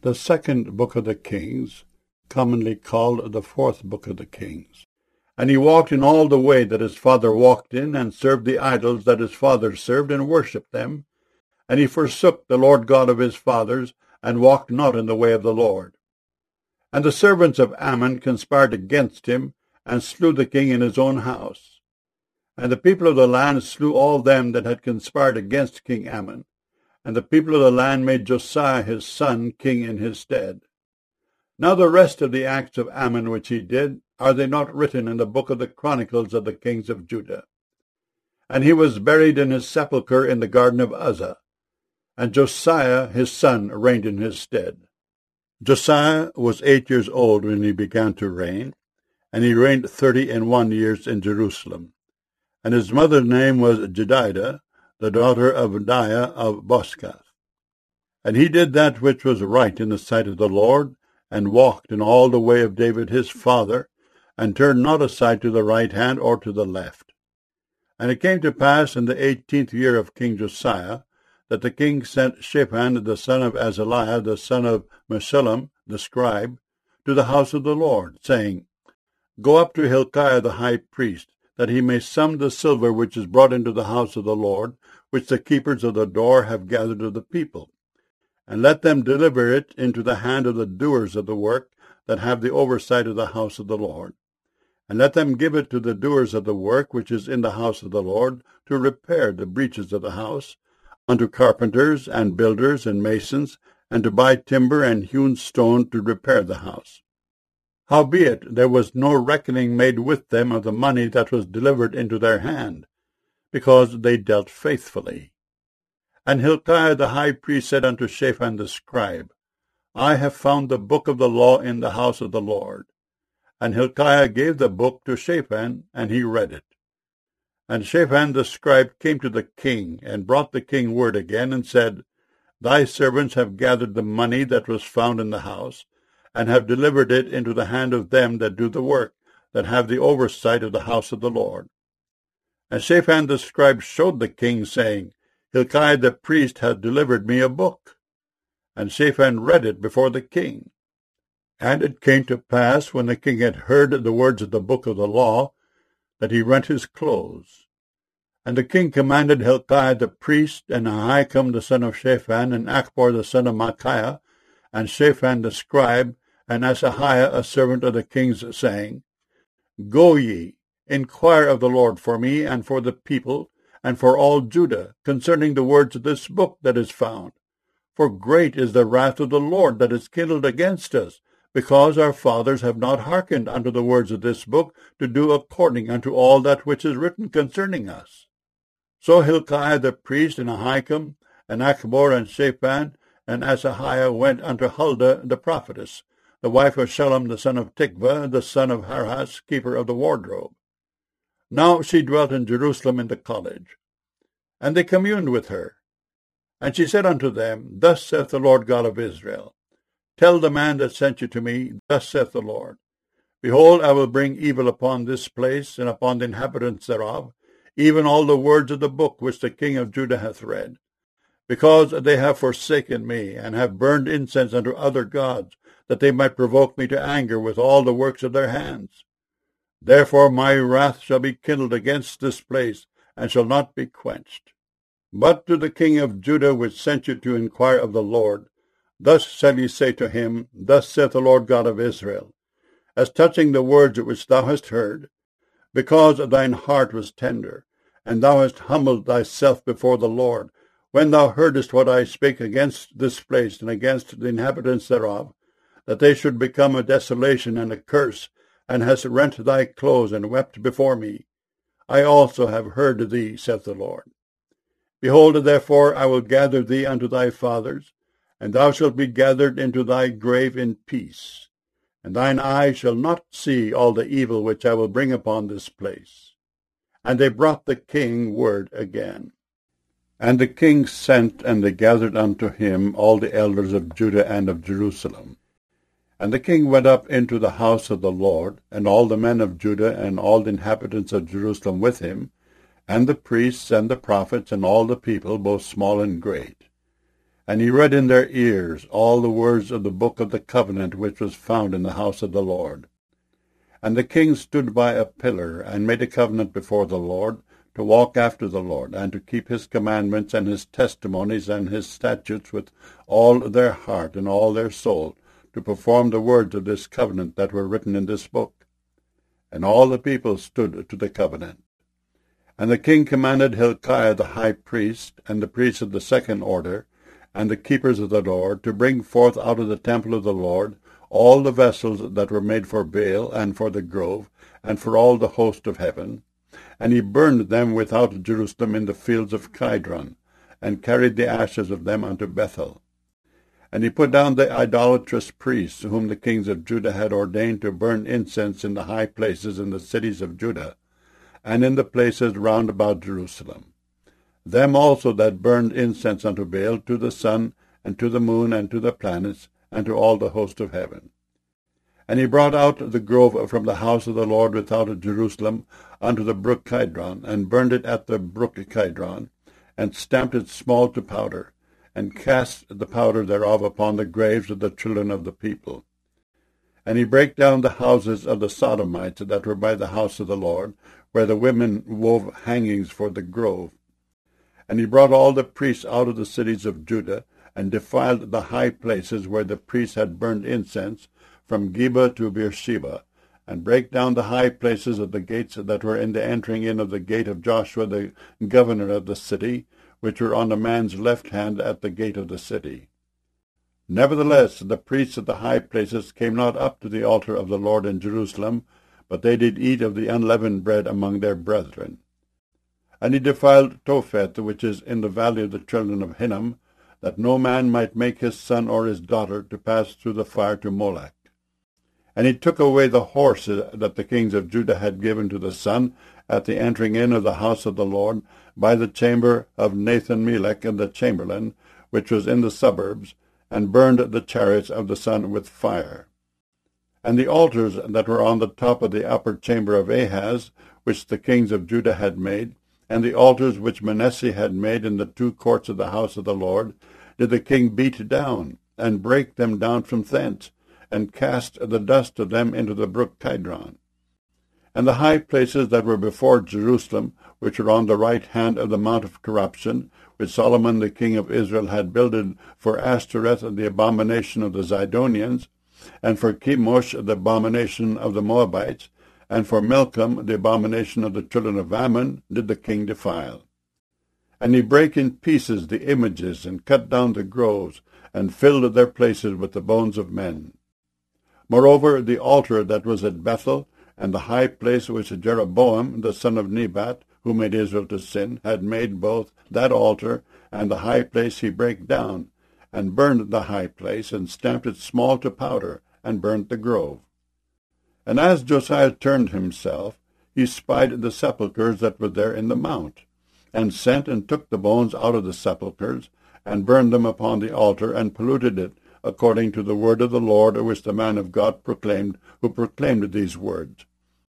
The second book of the Kings, commonly called the fourth book of the Kings. And he walked in all the way that his father walked in, and served the idols that his father served, and worshipped them. And he forsook the Lord God of his fathers, and walked not in the way of the Lord. And the servants of Ammon conspired against him, and slew the king in his own house. And the people of the land slew all them that had conspired against King Ammon. And the people of the land made Josiah his son king in his stead. Now the rest of the acts of Ammon which he did, are they not written in the book of the Chronicles of the kings of Judah? And he was buried in his sepulchre in the garden of Uzzah. And Josiah his son reigned in his stead. Josiah was 8 years old when he began to reign, and he reigned 31 years in Jerusalem. And his mother's name was Jedidah, the daughter of Adaiah of Boscath. And he did that which was right in the sight of the Lord, and walked in all the way of David his father, and turned not aside to the right hand or to the left. And it came to pass in the 18th year of King Josiah, that the king sent Shaphan the son of Azaliah, the son of Meshullam, the scribe, to the house of the Lord, saying, Go up to Hilkiah the high priest, that he may sum the silver which is brought into the house of the Lord, which the keepers of the door have gathered of the people. And let them deliver it into the hand of the doers of the work, that have the oversight of the house of the Lord. And let them give it to the doers of the work which is in the house of the Lord, to repair the breaches of the house, unto carpenters and builders and masons, and to buy timber and hewn stone to repair the house. Howbeit there was no reckoning made with them of the money that was delivered into their hand, because they dealt faithfully. And Hilkiah the high priest said unto Shaphan the scribe, I have found the book of the law in the house of the Lord. And Hilkiah gave the book to Shaphan, and he read it. And Shaphan the scribe came to the king, and brought the king word again, and said, Thy servants have gathered the money that was found in the house, and have delivered it into the hand of them that do the work, that have the oversight of the house of the Lord. And Shaphan the scribe showed the king, saying, Hilkiah the priest hath delivered me a book. And Shaphan read it before the king. And it came to pass, when the king had heard the words of the book of the law, that he rent his clothes. And the king commanded Hilkiah the priest, and Ahikam the son of Shaphan, and Achbor the son of Micaiah, and Shaphan the scribe, and Asahiah a servant of the king's, saying, Go ye, inquire of the Lord for me, and for the people, and for all Judah, concerning the words of this book that is found. For great is the wrath of the Lord that is kindled against us, because our fathers have not hearkened unto the words of this book, to do according unto all that which is written concerning us. So Hilkiah the priest, and Ahikam, and Achbor, and Shaphan, and Asahiah went unto Huldah the prophetess, the wife of Shallum the son of Tikvah, the son of Harhas, keeper of the wardrobe. Now she dwelt in Jerusalem in the college. And they communed with her. And she said unto them, Thus saith the Lord God of Israel, Tell the man that sent you to me, Thus saith the Lord, Behold, I will bring evil upon this place, and upon the inhabitants thereof, even all the words of the book which the king of Judah hath read, because they have forsaken me, and have burned incense unto other gods, that they might provoke me to anger with all the works of their hands. Therefore my wrath shall be kindled against this place, and shall not be quenched. But to the king of Judah, which sent you to inquire of the Lord, thus shall ye say to him, Thus saith the Lord God of Israel, As touching the words which thou hast heard, because thine heart was tender, and thou hast humbled thyself before the Lord, when thou heardest what I spake against this place, and against the inhabitants thereof, that they should become a desolation and a curse, and hast rent thy clothes, and wept before me. I also have heard thee, saith the Lord. Behold, therefore, I will gather thee unto thy fathers, and thou shalt be gathered into thy grave in peace, and thine eye shall not see all the evil which I will bring upon this place. And they brought the king word again. And the king sent, and they gathered unto him all the elders of Judah and of Jerusalem. And the king went up into the house of the Lord, and all the men of Judah, and all the inhabitants of Jerusalem with him, and the priests, and the prophets, and all the people, both small and great. And he read in their ears all the words of the book of the covenant which was found in the house of the Lord. And the king stood by a pillar, and made a covenant before the Lord, to walk after the Lord, and to keep his commandments and his testimonies and his statutes with all their heart and all their soul, to perform the words of this covenant that were written in this book. And all the people stood to the covenant. And the king commanded Hilkiah the high priest, and the priests of the second order, and the keepers of the Lord, to bring forth out of the temple of the Lord all the vessels that were made for Baal, and for the grove, and for all the host of heaven. And he burned them without Jerusalem in the fields of Kidron, and carried the ashes of them unto Bethel. And he put down the idolatrous priests, whom the kings of Judah had ordained to burn incense in the high places in the cities of Judah, and in the places round about Jerusalem. Them also that burned incense unto Baal, to the sun, and to the moon, and to the planets, and to all the host of heaven. And he brought out the grove from the house of the Lord without Jerusalem unto the brook Kidron, and burned it at the brook Kidron, and stamped it small to powder, and cast the powder thereof upon the graves of the children of the people. And he brake down the houses of the Sodomites that were by the house of the Lord, where the women wove hangings for the grove. And he brought all the priests out of the cities of Judah, and defiled the high places where the priests had burned incense, from Geba to Beersheba, and brake down the high places of the gates that were in the entering in of the gate of Joshua the governor of the city, which were on the man's left hand at the gate of the city. Nevertheless, the priests of the high places came not up to the altar of the Lord in Jerusalem, but they did eat of the unleavened bread among their brethren. And he defiled Topheth, which is in the valley of the children of Hinnom, that no man might make his son or his daughter to pass through the fire to Molech. And he took away the horses that the kings of Judah had given to the sun at the entering in of the house of the Lord, by the chamber of Nathan-Melech and the chamberlain, which was in the suburbs, and burned the chariots of the sun with fire. And the altars that were on the top of the upper chamber of Ahaz, which the kings of Judah had made, and the altars which Manasseh had made in the two courts of the house of the Lord, did the king beat down, and break them down from thence, and cast the dust of them into the brook Kidron. And the high places that were before Jerusalem, which are on the right hand of the mount of corruption, which Solomon the king of Israel had builded for Ashtoreth, the abomination of the Zidonians, and for Chemosh, the abomination of the Moabites, and for Milcom, the abomination of the children of Ammon, did the king defile. And he brake in pieces the images, and cut down the groves, and filled their places with the bones of men. Moreover, the altar that was at Bethel, and the high place which Jeroboam, the son of Nebat, who made Israel to sin, had made, both that altar and the high place he brake down, and burned the high place, and stamped it small to powder, and burnt the grove. And as Josiah turned himself, he spied the sepulchres that were there in the mount, and sent and took the bones out of the sepulchres, and burned them upon the altar, and polluted it, according to the word of the Lord, which the man of God proclaimed, who proclaimed these words.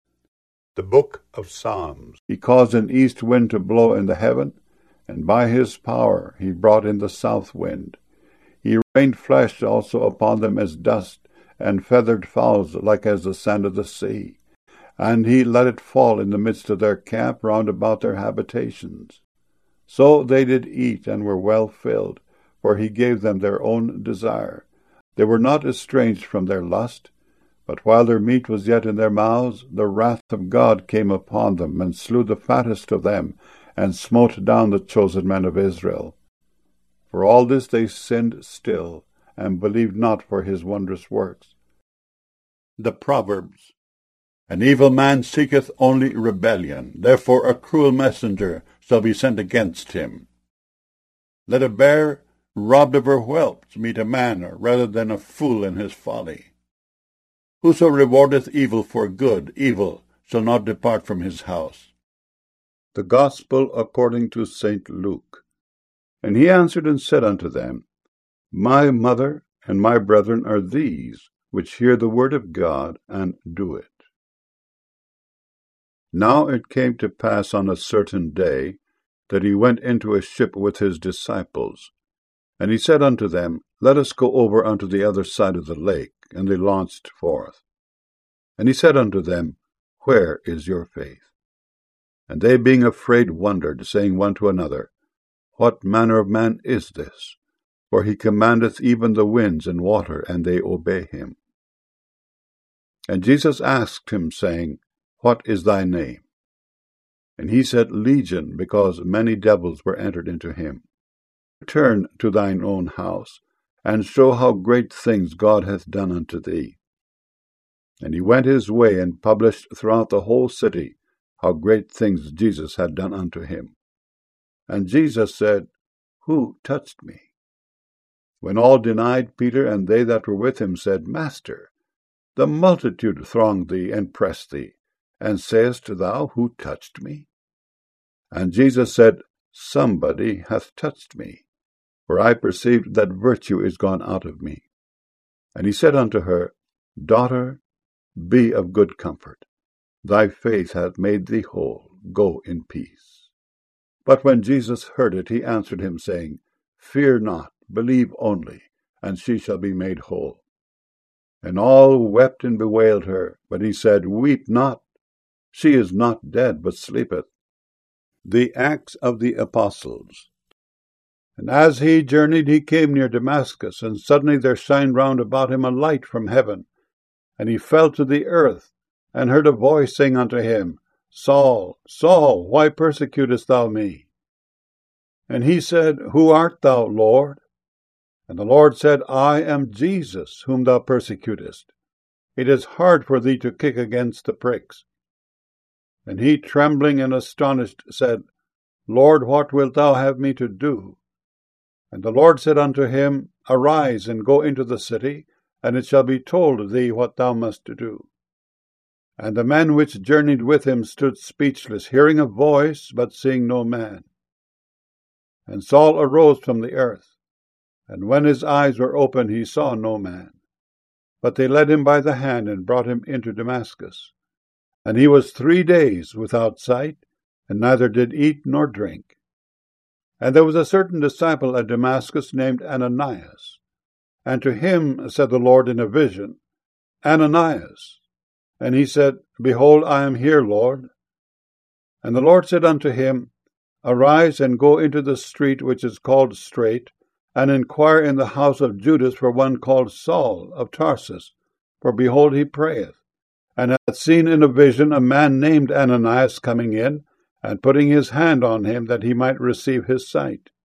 The book of Psalms. He caused an east wind to blow in the heaven, and by his power he brought in the south wind. He rained flesh also upon them as dust, and feathered fowls like as the sand of the sea. And he let it fall in the midst of their camp round about their habitations. So they did eat, and were well filled, for he gave them their own desire. They were not estranged from their lust, but while their meat was yet in their mouths, the wrath of God came upon them, and slew the fattest of them, and smote down the chosen men of Israel. For all this they sinned still, and believed not for his wondrous works. The Proverbs. An evil man seeketh only rebellion, therefore a cruel messenger shall be sent against him. Let a bear robbed of her whelps meet a man, rather than a fool in his folly. Whoso rewardeth evil for good, evil shall not depart from his house. The Gospel according to St. Luke. And he answered and said unto them, My mother and my brethren are these, which hear the word of God, and do it. Now it came to pass on a certain day, that he went into a ship with his disciples. And he said unto them, Let us go over unto the other side of the lake. And they launched forth. And he said unto them, Where is your faith? And they being afraid wondered, saying one to another, What manner of man is this? For he commandeth even the winds and water, and they obey him. And Jesus asked him, saying, What is thy name? And he said, Legion, because many devils were entered into him. Return to thine own house, and show how great things God hath done unto thee. And he went his way, and published throughout the whole city how great things Jesus had done unto him. And Jesus said, Who touched me? When all denied, Peter and they that were with him said, Master, the multitude thronged thee and pressed thee, and sayest thou, Who touched me? And Jesus said, Somebody hath touched me, for I perceived that virtue is gone out of me. And he said unto her, Daughter, be of good comfort. Thy faith hath made thee whole. Go in peace. But when Jesus heard it, he answered him, saying, Fear not, believe only, and she shall be made whole. And all wept and bewailed her. But he said, Weep not. She is not dead, but sleepeth. The Acts of the Apostles. And as he journeyed, he came near Damascus, and suddenly there shined round about him a light from heaven. And he fell to the earth, and heard a voice saying unto him, Saul, Saul, why persecutest thou me? And he said, Who art thou, Lord? And the Lord said, I am Jesus, whom thou persecutest. It is hard for thee to kick against the pricks. And he, trembling and astonished, said, Lord, what wilt thou have me to do? And the Lord said unto him, Arise, and go into the city, and it shall be told thee what thou must do. And the men which journeyed with him stood speechless, hearing a voice, but seeing no man. And Saul arose from the earth, and when his eyes were opened, he saw no man. But they led him by the hand, and brought him into Damascus. And he was 3 days without sight, and neither did eat nor drink. And there was a certain disciple at Damascus named Ananias. And to him said the Lord in a vision, Ananias. And he said, Behold, I am here, Lord. And the Lord said unto him, Arise, and go into the street which is called Straight, and inquire in the house of Judas for one called Saul of Tarsus, for behold, he prayeth, and hath seen in a vision a man named Ananias coming in, and putting his hand on him, that he might receive his sight.